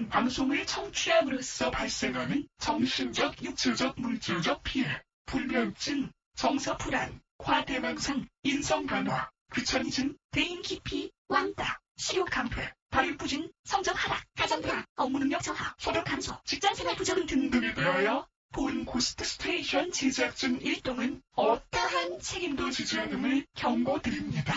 이런 방송을 청취함으로써 발생하는 정신적, 육체적, 물질적 피해, 불면증, 정서불안, 과대망상, 인성변화, 귀차니즘, 대인기피, 왕따, 식욕감퇴, 발육부진, 성적 하락, 가정불안, 업무능력 저하, 소득 감소, 직장생활 부적응 등등에 대하여 본 고스트 스테이션 제작진 일동은 어떠한 책임도 지지 않음을 경고드립니다.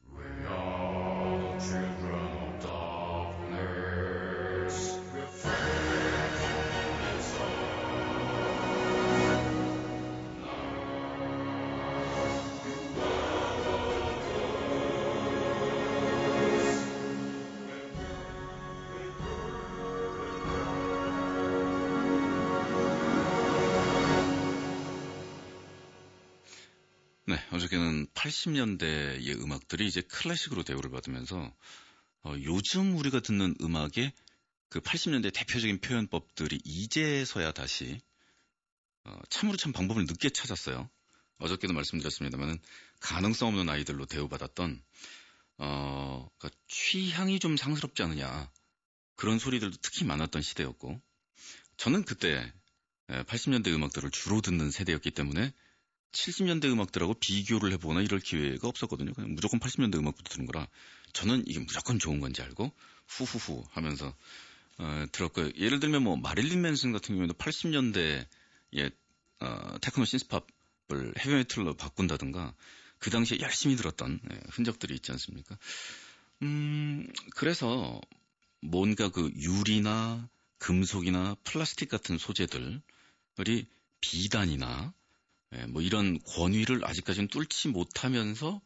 네, 어저께는 80년대의 음악들이 이제 클래식으로 대우를 받으면서 요즘 우리가 듣는 음악의 그 80년대 대표적인 표현법들이 이제서야 다시 참으로 참 방법을 늦게 찾았어요. 어저께도 말씀드렸습니다만 가능성 없는 아이들로 대우받았던 그러니까 취향이 좀 상스럽지 않느냐 그런 소리들도 특히 많았던 시대였고 저는 그때 80년대 음악들을 주로 듣는 세대였기 때문에 70년대 음악들하고 비교를 해보거나 이럴 기회가 없었거든요. 그냥 무조건 80년대 음악부터 듣는 거라 저는 이게 무조건 좋은 건지 알고 후후후 하면서 들었고요. 예를 들면 뭐 마릴린 맨슨 같은 경우에도 80년대에 테크노 신스팝을 헤비메탈로 바꾼다든가 그 당시에 열심히 들었던 흔적들이 있지 않습니까? 그래서 뭔가 그 유리나 금속이나 플라스틱 같은 소재들이 비단이나 뭐 이런 권위를 아직까지는 뚫지 못하면서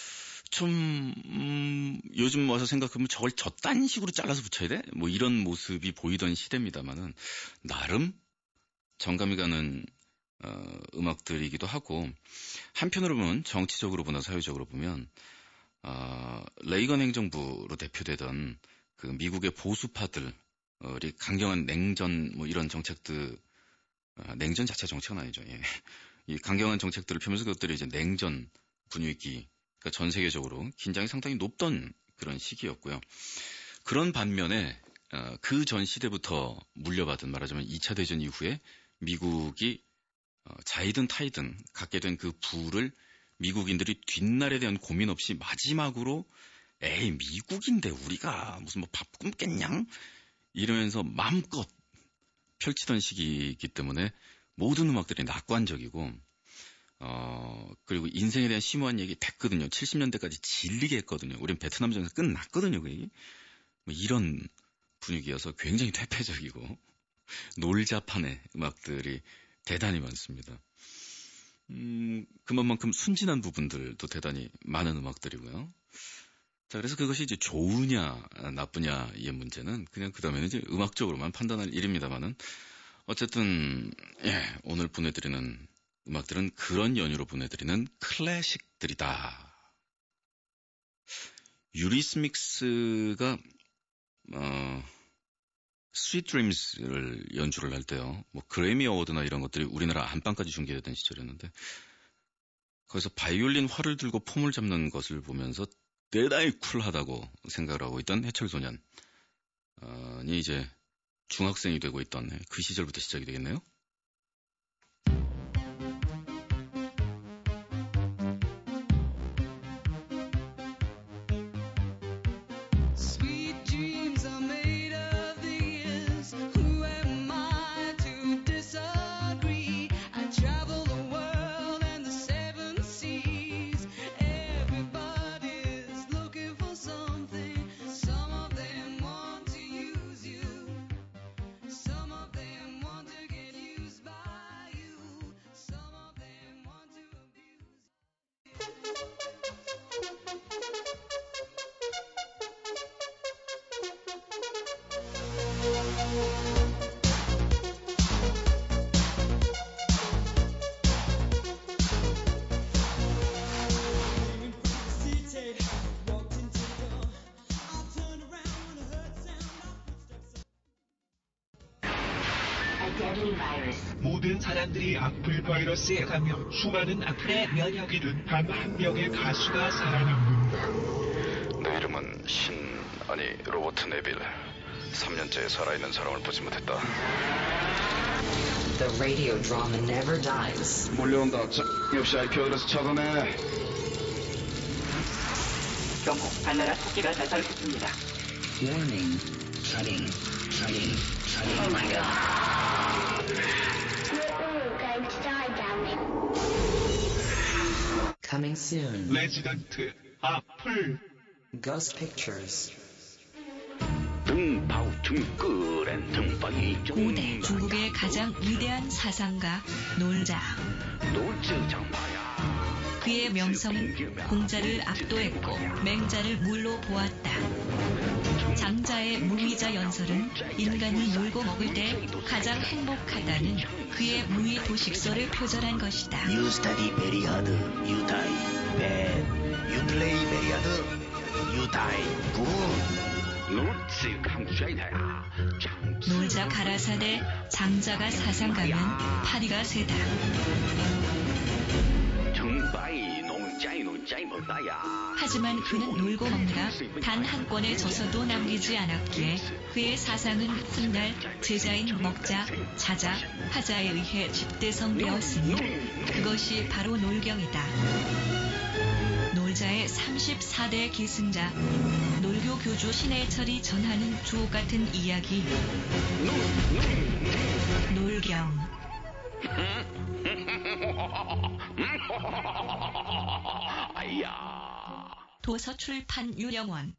좀 요즘 와서 생각하면 저걸 저딴 식으로 잘라서 붙여야 돼? 뭐 이런 모습이 보이던 시대입니다만은 나름 정감이 가는 음악들이기도 하고 한편으로 보면 정치적으로 보나 사회적으로 보면 레이건 행정부로 대표되던 그 미국의 보수파들이 강경한 냉전 뭐 이런 정책들 냉전 자체 정책은 아니죠. 예. 이 강경한 정책들을 펴면서 그것들이 이제 냉전 분위기, 그러니까 전 세계적으로 긴장이 상당히 높던 그런 시기였고요. 그런 반면에 그 전 시대부터 물려받은 말하자면 2차 대전 이후에 미국이 자이든 타이든 갖게 된 그 부를 미국인들이 뒷날에 대한 고민 없이 마지막으로 에이 미국인데 우리가 무슨 뭐 밥 굶겠냐? 이러면서 마음껏 펼치던 시기이기 때문에 모든 음악들이 낙관적이고 그리고 인생에 대한 심오한 얘기 됐거든요. 70년대까지 질리게 했거든요. 우린 베트남전에서 끝났거든요. 그게. 뭐 이런 분위기여서 굉장히 퇴폐적이고 놀자판의 음악들이 대단히 많습니다. 그만큼 순진한 부분들도 대단히 많은 음악들이고요. 자, 그래서 그것이 이제 좋으냐 나쁘냐의 문제는 그냥 그 다음에는 이제 음악적으로만 판단할 일입니다만은 어쨌든 오늘 보내드리는 음악들은 그런 연유로 보내드리는 클래식들이다. 유리스믹스가 스윗 드림스를 연주를 할 때요. 뭐 그래미 어워드나 이런 것들이 우리나라 안방까지 중계되던 시절이었는데 거기서 바이올린 활을 들고 폼을 잡는 것을 보면서 대단히 쿨하다고 생각을 하고 있던 해철 소년이 이제 중학생이 되고 있던 그 시절부터 시작이 되겠네요. 모든 사람들이 악플 바이러스에 감염, 수많은 악플의 면역이 든 단 한 명의 가수가 살아남는다. 내 이름은 아니 로버트 네빌. 3년째 살아있는 사람을 보지 못했다. The radio drama never dies. 몰려온다. 역시 IP 어디서 찾아내. 경고, 발나라 토끼가 나타났습니다. Warning. Shutting. Oh my god. We're all going to die down there. Coming soon. 레지던트 앞을 Ghost Pictures. 고대 중국의 가장 위대한 사상가 놀자. 그의 명성은 공자를 압도했고 맹자를 물로 보았다. 장자의 무위자 연설은 인간이 놀고 먹을 때 가장 행복하다는 그의 무위 도식설을 표절한 것이다. You study very hard, you die bad. You play very hard, you die good. 놀자 가라사대 장자가 사상가면 파리가 세다. 하지만 그는 놀고 먹느라 단 한 권의 저서도 남기지 않았기에 그의 사상은 훗날 제자인 먹자, 자자, 하자에 의해 집대성되었으니 그것이 바로 놀경이다. 놀자의 34대 계승자, 놀교 교주 신해철이 전하는 주옥같은 이야기, 놀경. 도서출판 유령원.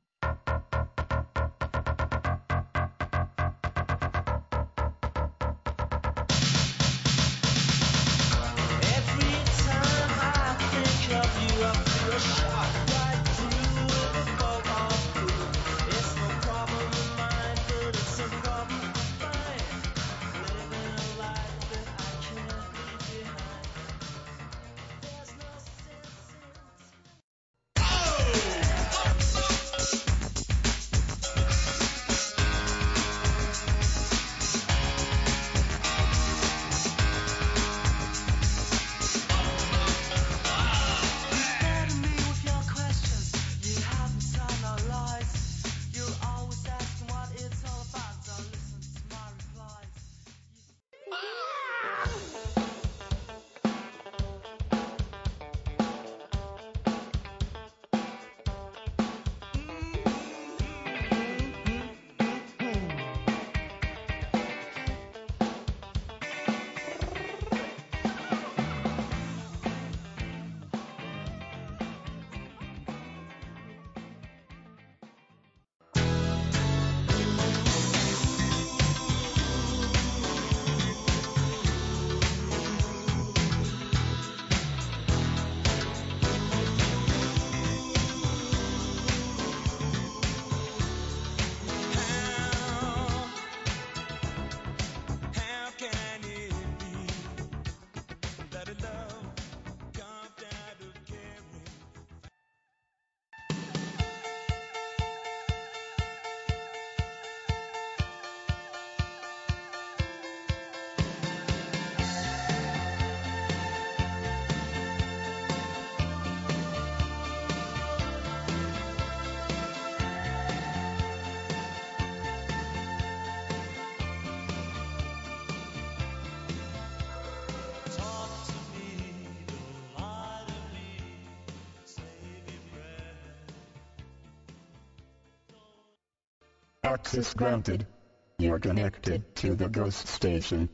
Access granted. You're connected to the ghost station.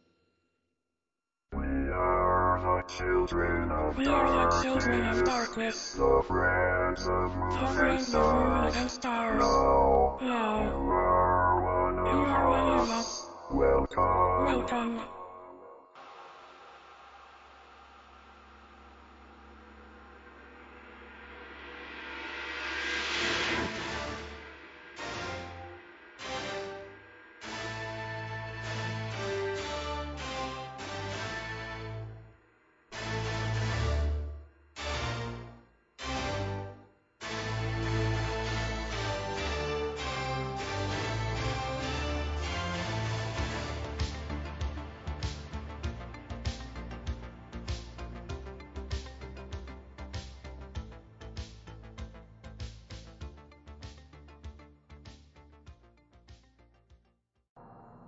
We are the children of darkness, the friends of moon and stars. Now, you are one of us. Welcome.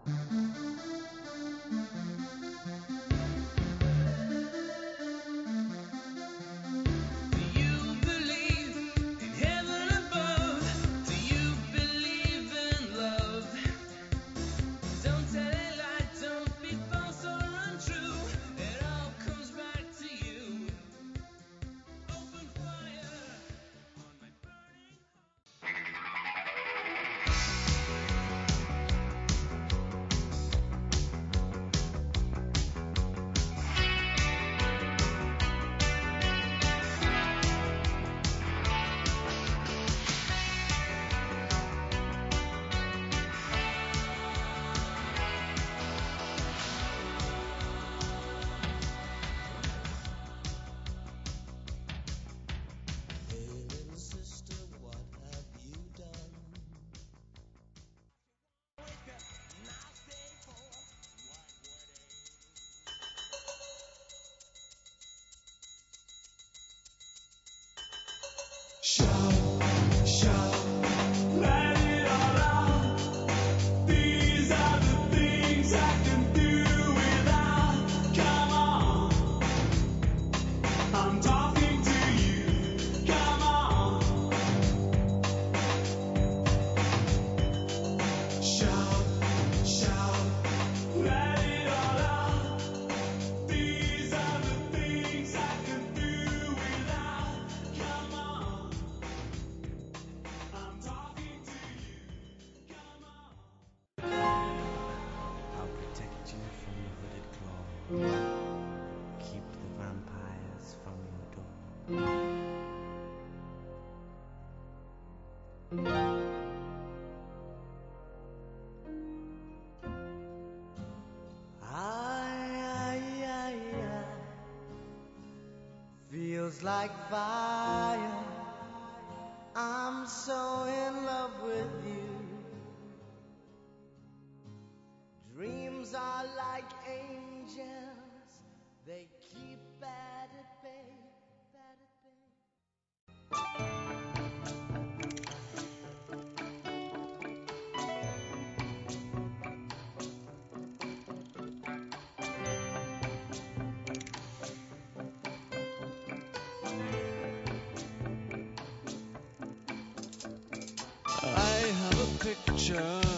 Feels like fire. I'm so in love with you. Dreams are like angels. They keep bad at bay, bad at bay. I have a picture